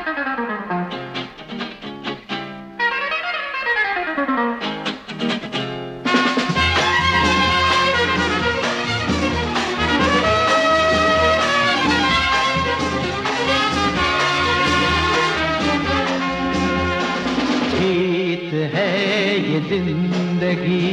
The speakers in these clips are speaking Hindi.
गीत है ये जिंदगी,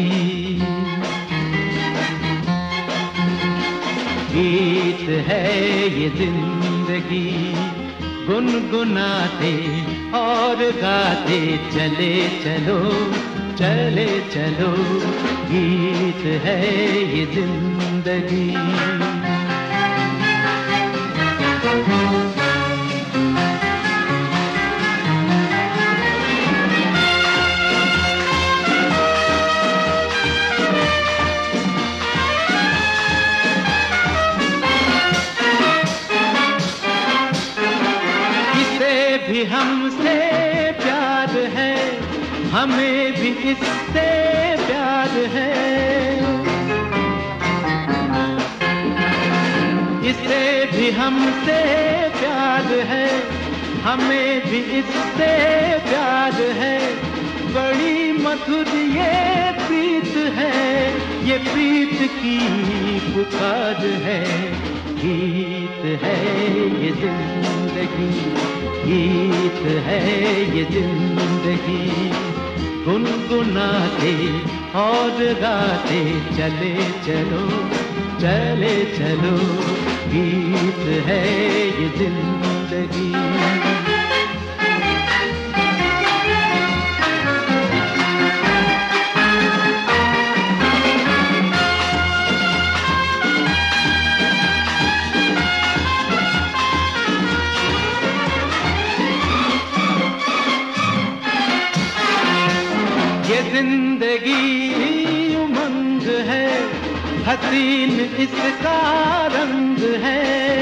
गीत है ये जिंदगी, गुनगुनाते और गाते चले चलो, चले चलो, गीत है ये जिंदगी। भी हमसे प्यार है, हमें भी इससे प्यार है, इससे भी हमसे प्यार है, हमें भी इससे प्यार है। बड़ी मधुर ये प्रीत है, ये प्रीत की पुकार है। गीत है ये जिंदगी, गीत है ये जिंदगी, गुनगुनाते और गाते चले चलो, चले चलो, गीत है ये जिंदगी। ये जिंदगी उमंग है, हसीन इसका रंग है।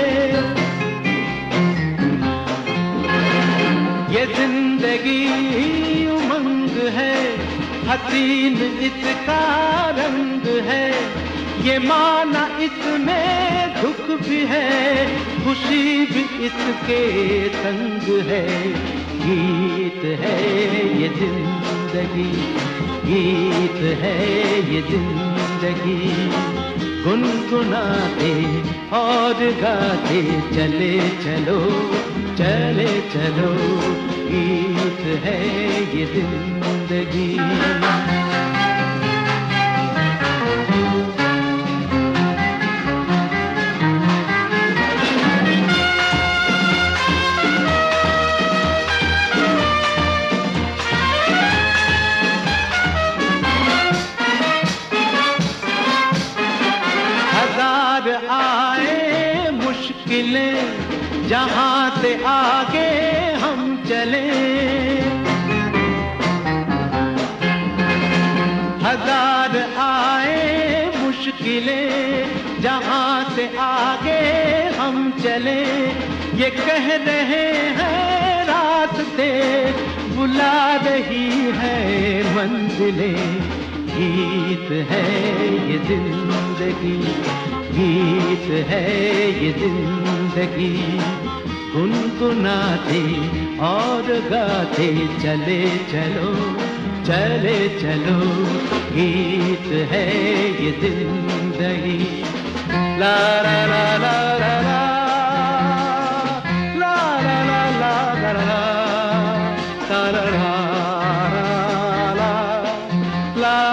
ये जिंदगी उमंग है, हसीन इसका रंग है। ये माना इसमें दुख भी है, खुशी भी इसके संग है। गीत है ये जिंदगी, गीत है ये जिंदगी, गुनगुनाते और गाते चले चलो, चले चलो, गीत है ये जिंदगी। आए मुश्किलें, जहां से आगे हम चले, हजार आए मुश्किलें, जहां से आगे हम चले। ये कह रहे हैं रास्ते, बुला रही है मंजिलें। गीत है ये जिंदगी, गीत है ये जिंदगी, गुनगुनाते और गाते चले चलो, चले चलो, गीत है ये जिंदगी। ला ला ला ला ला ला, ला ला ला ला ला ला, ला ला ला ला ला।